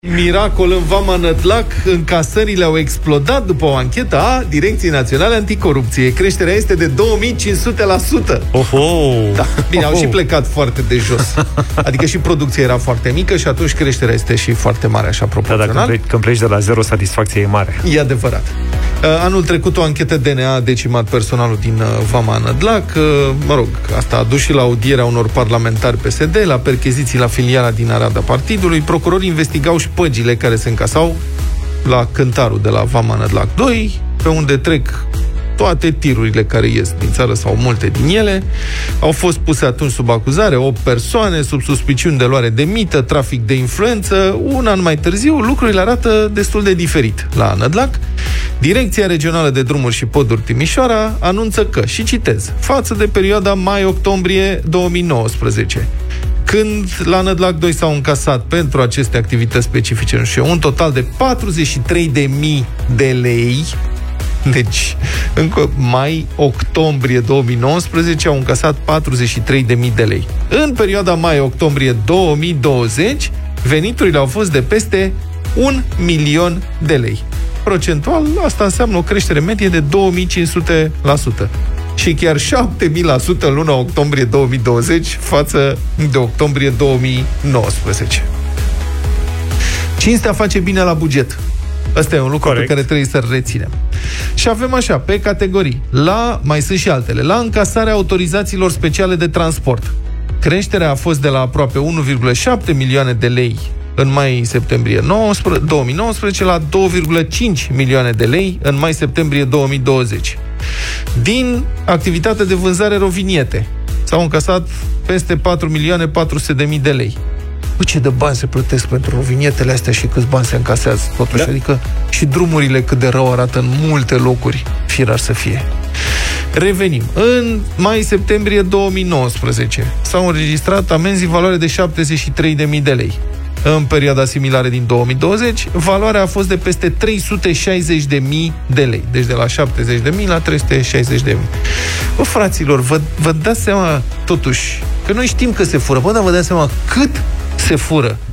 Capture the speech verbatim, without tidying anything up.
Miracol în Vama Nădlac, încasările au explodat după o anchetă a Direcției Naționale Anticorupție. Creșterea este de două mii cinci sute la sută. Oho! Da, bine, Oho. au și plecat foarte de jos. Adică și producția era foarte mică și atunci creșterea este și foarte mare, așa proporțional. Da, dacă când pleci, când pleci de la zero, satisfacția e mare. E adevărat. Anul trecut o anchetă D N A a decimat personalul din Vama Nădlac. Mă rog, asta a dus și la audierea unor parlamentari P S D, la percheziții la filiala din Arad a partidului. Procurorii investigau șpăgile care se încasau la cântarul de la Vama Nădlac doi, pe unde trec toate tirurile care ies din țară sau multe din ele. Au fost puse atunci sub acuzare opt persoane sub suspiciuni de luare de mită, trafic de influență. Un an mai târziu lucrurile arată destul de diferit la Nădlac. Direcția Regională de Drumuri și Poduri Timișoara anunță că, și citez, față de perioada mai-octombrie două mii nouăsprezece, când la Nădlac doi s-au încasat pentru aceste activități specifice, nu știu, un total de patruzeci și trei de mii de lei. Deci, încă mai-octombrie două mii nouăsprezece au încasat patruzeci și trei de mii de lei. În perioada mai-octombrie două mii douăzeci, veniturile au fost de peste un milion de lei. Procentual, asta înseamnă o creștere medie de două mii cinci sute la sută. Și chiar șapte mii la sută în luna octombrie două mii douăzeci față de octombrie două mii nouăsprezece. Cinstea face bine la buget. Asta e un lucru Corect. Pe care trebuie să-l reținem. Și avem așa, pe categorii. La, mai sunt și altele. La încasarea autorizațiilor speciale de transport, creșterea a fost de la aproape unu virgulă șapte milioane de lei în mai-septembrie două mii nouăsprezece la două virgulă cinci milioane de lei în mai-septembrie două mii douăzeci. Din activitatea de vânzare roviniete s-au încasat peste patru milioane patru sute de mii de lei. Bă, ce de bani se plătesc pentru rovinietele astea și câți bani se încasează totuși, da. Adică și drumurile cât de rău arată în multe locuri, firar să fie. Revenim. În mai-septembrie două mii nouăsprezece s-au înregistrat amenzi în valoare de șaptezeci și trei de mii de lei. În perioada similară din două mii douăzeci, valoarea a fost de peste trei sute șaizeci de mii de lei. Deci de la șaptezeci de mii la trei sute șaizeci de mii. Bă, fraților, vă, vă dați seama totuși că noi știm că se fură. Bă, dar vă dați seama cât se fură